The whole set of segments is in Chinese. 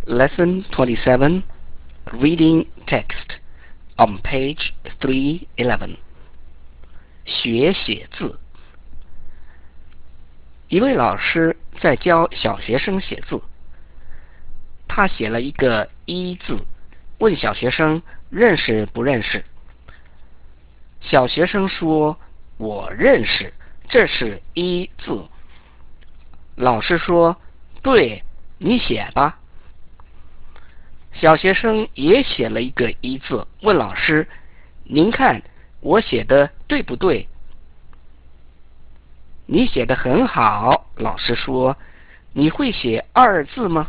Lesson 27, Reading Text, on page 311. 学写字。一位老师在教小学生写字，他写了一个“一”字，问小学生认识不认识。小学生说：“我认识，这是‘一’字。”老师说：“对，你写吧。”小学生也写了一个“一”字，问老师：“您看我写的对不对？”你写得很好，老师说：“你会写二字吗？”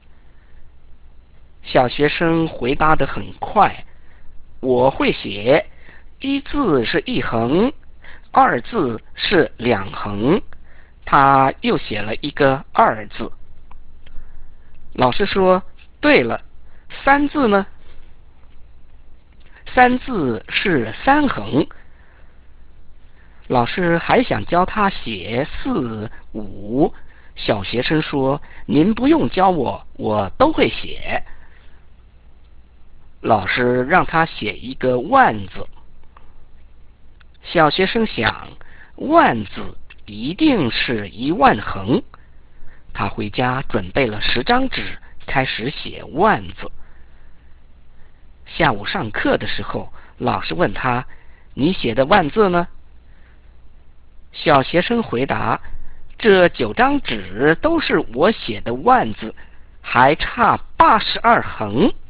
小学生回答得很快：“我会写，一字是一横，二字是两横。”他又写了一个二字。老师说：“对了，三字呢？”三字是三横。老师还想教他写四、五。小学生说：“您不用教我，我都会写。”老师让他写一个万字。小学生想，万字一定是一万横。他回家准备了10张纸，开始写万字。下午上课的时候，老师问他：“你写的万字呢？”小学生回答：“这9张纸都是我写的万字，还差82横。”